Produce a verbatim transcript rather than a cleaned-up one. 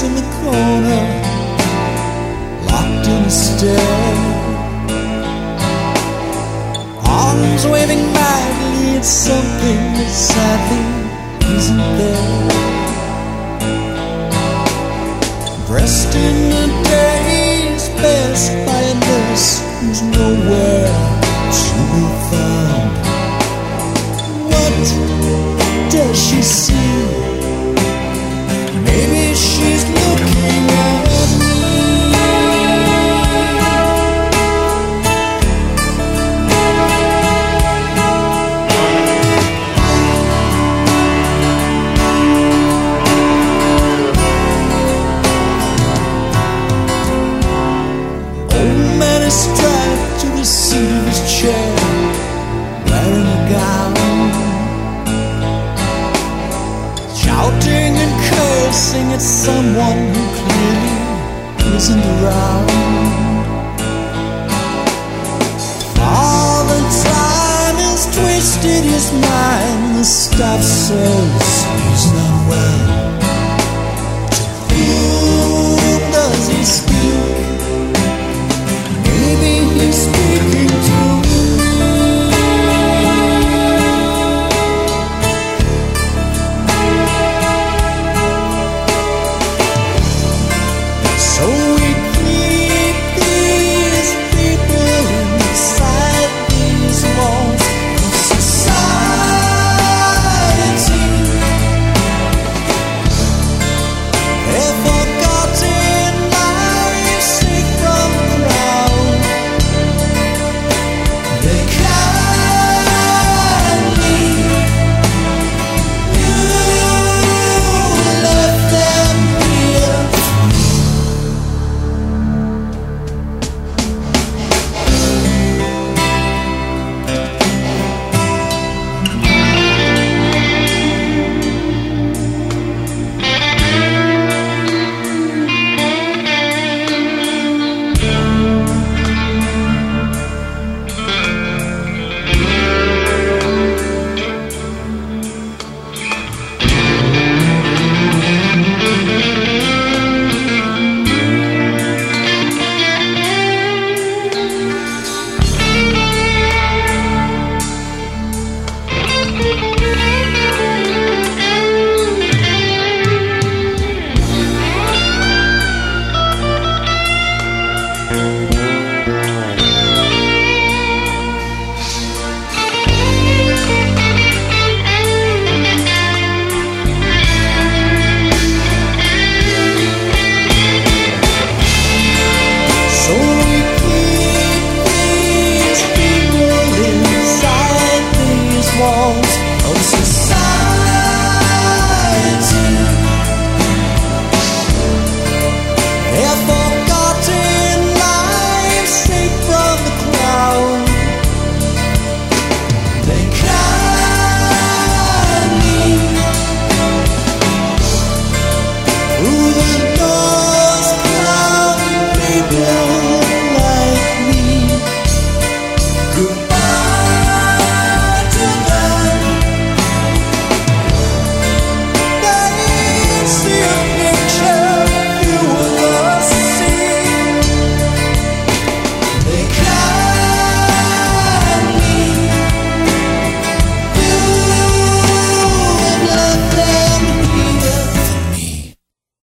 in the corner, locked in a stare, arms waving madly at something that sadly isn't there. Dressed in a day's best by a nurse who's nowhere to be found. What does she see? Maybe she's looking at me. Old man is strapped to the seat of his chair, wearing a gown, shouting and cursing at someone who clearly isn't around. Father Time has twisted his mind. The staff says he's not well.